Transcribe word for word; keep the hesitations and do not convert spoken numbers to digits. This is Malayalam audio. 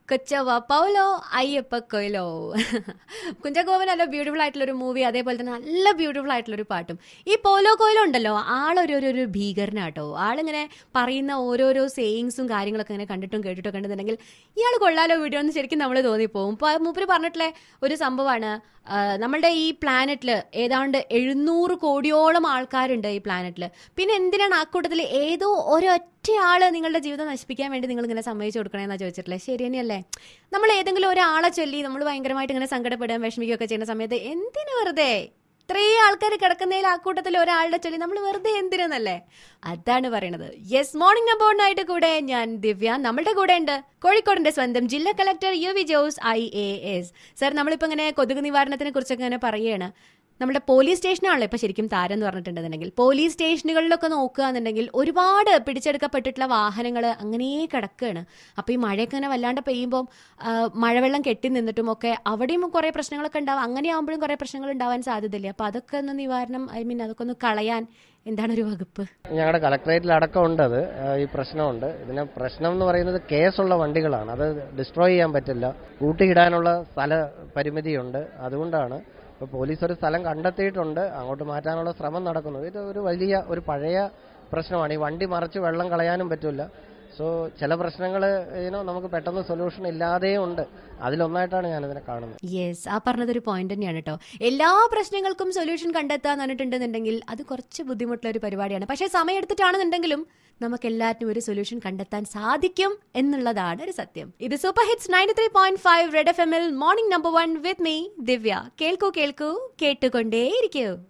കൊച്ചവ പൗലോ അയ്യപ്പ കൊയിലോ. കുഞ്ചാക്കോവൻ നല്ല ബ്യൂട്ടിഫുൾ ആയിട്ടുള്ള ഒരു മൂവി, അതേപോലെ തന്നെ നല്ല ബ്യൂട്ടിഫുൾ ആയിട്ടുള്ള ഒരു പാട്ടും. ഈ പോലോ കൊയിലോ ഉണ്ടല്ലോ, ആളൊരു ഒരു ഒരു ഭീകരനാട്ടോ. ആളിങ്ങനെ പറയുന്ന ഓരോരോ സേയിങ്സും കാര്യങ്ങളൊക്കെ ഇങ്ങനെ കണ്ടിട്ടും കേട്ടിട്ടും കണ്ടെന്നുണ്ടെങ്കിൽ ഇയാൾ കൊള്ളാലോ വീഡിയോ എന്ന് ശരിക്കും നമ്മൾ തോന്നിപ്പോവും. മൂപ്പര് പറഞ്ഞിട്ടുള്ള ഒരു സംഭവമാണ്, നമ്മളുടെ ഈ പ്ലാനറ്റിൽ ഏതാണ്ട് എഴുന്നൂറ് കോടിയോളം ആൾക്കാരുണ്ട് ഈ പ്ലാനറ്റിൽ. പിന്നെ എന്തിനാണ് ആ കൂട്ടത്തിൽ ഏതോ ഒരൊറ്റയാള് നിങ്ങളുടെ ജീവിതം നശിപ്പിക്കാൻ വേണ്ടി നിങ്ങൾ ഇങ്ങനെ സമ്മതിച്ചു കൊടുക്കണമെന്നാണ് ചോദിച്ചിട്ടില്ലേ? ശരി തന്നെയല്ലേ? നമ്മൾ ഏതെങ്കിലും ഒരാളെ ചൊല്ലി നമ്മൾ ഭയങ്കരമായിട്ട് ഇങ്ങനെ സങ്കടപ്പെടുകയും വിഷമിക്കുകയൊക്കെ ചെയ്യുന്ന സമയത്ത് എന്തിനു വെറുതെ ഇത്രയും ആൾക്കാർ കിടക്കുന്നതിൽ ആ കൂട്ടത്തിൽ ഒരാളുടെ ചൊല്ലി നമ്മൾ വെറുതെ എന്തിനെന്നല്ലേ? അതാണ് പറയണത്. യെസ്, മോർണിംഗ് നമ്പറിനായിട്ട് കൂടെ ഞാൻ ദിവ്യ. നമ്മളുടെ കൂടെ ഉണ്ട് കോഴിക്കോടിന്റെ സ്വന്തം ജില്ലാ collector U V Jose I A S. Sir, നമ്മളിപ്പോ ഇങ്ങനെ കൊതുക് നിവാരണത്തിനെ കുറിച്ചൊക്കെ ഇങ്ങനെ പറയുകയാണ്. നമ്മുടെ പോലീസ് സ്റ്റേഷനാണല്ലോ ഇപ്പൊ ശരിക്കും താരം എന്ന് പറഞ്ഞിട്ടുണ്ടെന്നുണ്ടെങ്കിൽ, പോലീസ് സ്റ്റേഷനുകളിലൊക്കെ നോക്കുക എന്നുണ്ടെങ്കിൽ ഒരുപാട് പിടിച്ചെടുക്കപ്പെട്ടിട്ടുള്ള വാഹനങ്ങൾ അങ്ങനെ കിടക്കുകയാണ്. അപ്പൊ ഈ മഴയൊക്കെ ഇങ്ങനെ വല്ലാണ്ട് പെയ്യുമ്പോൾ മഴവെള്ളം കെട്ടി നിന്നിട്ടും ഒക്കെ അവിടെയും കുറെ പ്രശ്നങ്ങളൊക്കെ ഉണ്ടാവും. അങ്ങനെ ആകുമ്പോഴും കുറെ പ്രശ്നങ്ങൾ ഉണ്ടാവാൻ സാധ്യതയില്ലേ? അപ്പൊ അതൊക്കെ ഒന്ന് നിവാരണം, ഐ മീൻ അതൊക്കെ ഒന്ന് കളയാൻ എന്താണ് ഒരു വകുപ്പ്? ഞങ്ങളുടെ കളക്ടറേറ്റിൽ അടക്കം ഉണ്ട് അത്, ഈ പ്രശ്നമുണ്ട്. ഇതിന് പ്രശ്നം എന്ന് പറയുന്നത് കേസുള്ള വണ്ടികളാണ്, അത് ഡിസ്ട്രോയ് ചെയ്യാൻ പറ്റില്ല, കൂട്ടിയിടാനുള്ള സ്ഥല പരിമിതിയുണ്ട്. അതുകൊണ്ടാണ് ഇപ്പോൾ പോലീസ് ഒരു സ്ഥലം കണ്ടെത്തിയിട്ടുണ്ട്, അങ്ങോട്ട് മാറ്റാനുള്ള ശ്രമം നടക്കുന്നു. ഇത് ഒരു വലിയ ഒരു പഴയ പ്രശ്നമാണ്. ഈ വണ്ടി മറിച്ച് വെള്ളം കളയാനും പറ്റില്ല. സോ ചില പ്രശ്നങ്ങൾ ഇതിനോ നമുക്ക് പെട്ടെന്ന് സൊല്യൂഷൻ ഇല്ലാതെയും ഉണ്ട്. അതിലൊന്നായിട്ടാണ് ഞാനിതിനെ കാണുന്നത്. യെസ്, ആ പറഞ്ഞതൊരു പോയിന്റ് തന്നെയാണ് കേട്ടോ. എല്ലാ പ്രശ്നങ്ങൾക്കും സൊല്യൂഷൻ കണ്ടെത്താന്ന് പറഞ്ഞിട്ടുണ്ടെന്നുണ്ടെങ്കിൽ അത് കുറച്ച് ബുദ്ധിമുട്ടുള്ള ഒരു പരിപാടിയാണ്. പക്ഷേ സമയം എടുത്തിട്ടാണെന്നുണ്ടെങ്കിലും നമുക്ക് എല്ലാറ്റിനും ഒരു സൊല്യൂഷൻ കണ്ടെത്താൻ സാധിക്കും എന്നുള്ളതാണ് ഒരു സത്യം. ഇത് super hits ninety three point five red F M L morning number one with me Divya. കേൾക്കൂ കേൾക്കൂ കേട്ടുകൊണ്ടേയിരിക്കൂ.